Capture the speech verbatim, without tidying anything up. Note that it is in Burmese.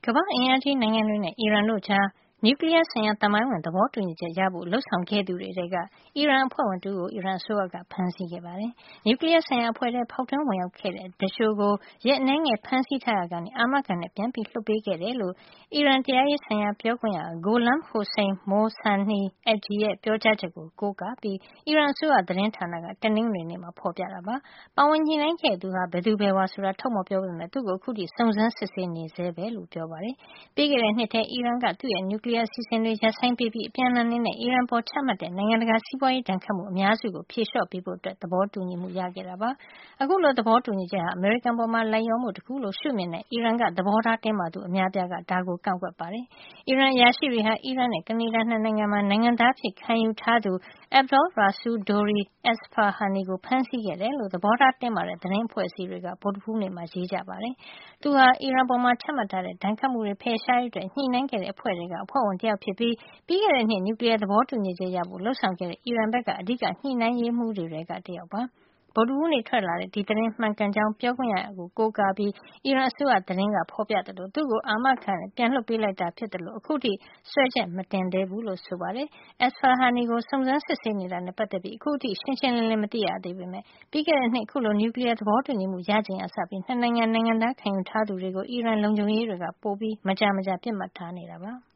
ကမ္ဘာ့အင်အားကြီးနိုင်ငံတွေနဲ့အီရန်တို့ကြားနျူကလီးယားဆိုင်ရာသမိုင်းဝင်သဘောတူညီချက်ရဖို့လုပ်ဆောင်ခဲ့သူတွေထဲကအီရန်အဖွဲ့ဝင်တဦးကိုအီရန်အစိုးရကဖမ်းဆီးခဲ့ပါတယ်။နျူကလီးယားဆိုင်ရာအဖွဲ့ထဲဖောက်ထွင်းဝင်ရောက်ခဲ့တဲ့သူလျှိုကိုရက်အနည်းငယ်ဖမ်းဆီးထားရာကနေအာမခံနဲ့ပြန်ပြီးလွှတ်ပေးခဲ့တယ်လို့အီရန်တရားရေးဆိုင်ရာပြောခွင့်ရ Gholam Hossein Mohsani Ejei ရဲ့ပြောကြားချက်ကိုကိုးကားပြီးအီရန်အစိုးရသတင်းဌာနကတနင်္ဂနွေနေ့မှာဖော်ပြတာပါ။ပါဝင်ညှိနှိုင်းခဲ့သူဟာဘယ်သူဘယ်ဝါဆိုတာထုတ်မပြောပေမဲ့သူ့ကိုအခုထိစုံစမ်းစစ်ဆေးနေဆဲပဲလို့ပြောပါတယ်။ပြီးခဲ့တဲ့နှစ်ထဲအီရန်ကသူ့ရဲ့နျူကလီးယားအစီအစဉ်တွေရပ်ဆိုင်းပေးပြီးအပြန်အလှန်နည်းနဲ့အီရန်ပေါ်ချမှတ်တဲ့နိုင်ငံတကာစီးပွားရေးဒဏ်ခတ်မှုအများစုကိုဖြေလျှော့ပေးဖို့သဘောတူညီမှုရခဲ့တာပါ။အခုလိုသဘောတူညီချက်ဟာအမေရိကန်ပေါ်လိုက်လျောမှုတခုလို့ရှုမြင်တဲ့အီရန်ကသဘောထားတင်းမာသူအများအပြားကဒါကိုကန့်ကွက်ပါတယ်။အီရန်အရာရှိတွေဟာအီရန်နဲ့ကနေဒါနှစ်နိုင်ငံမှာနိုင်ငံသားအဖြစ်ခံယူထားသူ Abdul Rasul Dori Esfahani ကိုဖမ်းဆီးခဲ့တယ်လို့သဘောထားတင်းမာတဲ့သတင်းအဖွဲ့အစည်းတွေကဗုဒ္ဓဟူးနေ့မှာရေးကြပါတယ်။သူဟာအီရန်ပေါ်ချမှတ်ထားတဲ့ဒဏ်ခတ်မှုတွေဖယ်ရှားရေးအတွက်ညှိနှိုင်းခဲ့တဲ့အဖွဲ့ထဲကအဖွဲ့ဝင်တယောက်ဖြစ်ပြီးပြီးခဲ့တဲ့နှစ်နျူကလီးယားသဘောတူညီချက်ရဖို့လုပ်ဆောင်ခဲ့တဲ့အီရန်ဘက်ကအဓိကညှိနှိုင်းရေးမှူးတွေထဲကတယောက်ပါ။ဗုဒ္ဓဟူးနေ့ထွက်လာတဲ့ဒီသတင်းမှန်ကန်ကြောင်းပြောခွင့်ရကိုကိုးကားပြီးအီရန်အစိုးရသတင်းကဖော်ပြသလိုသူ့ကိုအာမခံနဲ့ပြန်လွှတ်ပေးလိုက်တာဖြစ်တယ်လို့အခုထိစွဲချက်မတင်သေးဘူးလို့ဆိုပါတယ်။ Esfahani ကိုစုံစမ်းစစ်ဆေးနေတာနဲ့ပတ်သက်ပြီးအခုထိရှင်းရှင်းလင်းလင်းမသိရသေးပေမဲ့ပြီးခဲ့တဲ့နှစ်အခုလိုနျူကလီးယားသဘောတူညီမှုရချိန်ကစပြီးနှစ်နိုင်ငံနိုင်ငံသားခံယူထားသူတွေကိုအီရန်လုံခြုံရေးတွေကပိုပြီးမကြာမကြာပစ်မှတ်ထားနေတာပါ။